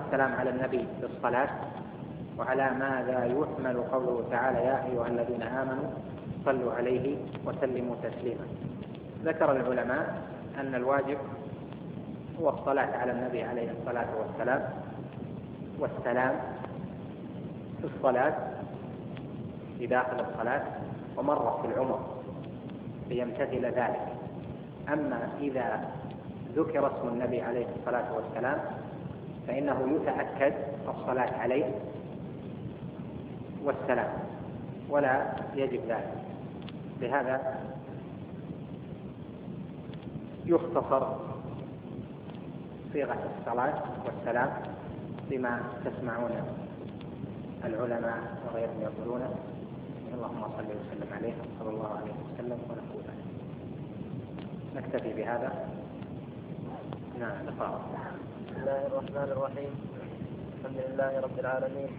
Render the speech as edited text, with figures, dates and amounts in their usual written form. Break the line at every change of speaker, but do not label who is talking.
والسلام على النبي بالصلاة، وعلى ماذا يحمل قوله تعالى يا أيها الذين آمنوا صلوا عليه وسلموا تسليما. ذكر العلماء أن الواجب هو الصلاة على النبي عليه الصلاة والسلام في الصلاة في داخل الصلاة ومرة في العمر ليمتثل ذلك. أما إذا ذكر اسم النبي عليه الصلاة والسلام فإنه يتأكد الصلاة عليه والسلام ولا يجب ذلك. لهذا يختصر صيغة الصلاة والسلام بما تسمعون العلماء وغيرهم يقولون اللهم صل وسلم عليه صلى الله عليه وسلم ونقول نكتفي بهذا. نعم.
بسم الله الرحمن الرحيم. الحمد لله رب العالمين.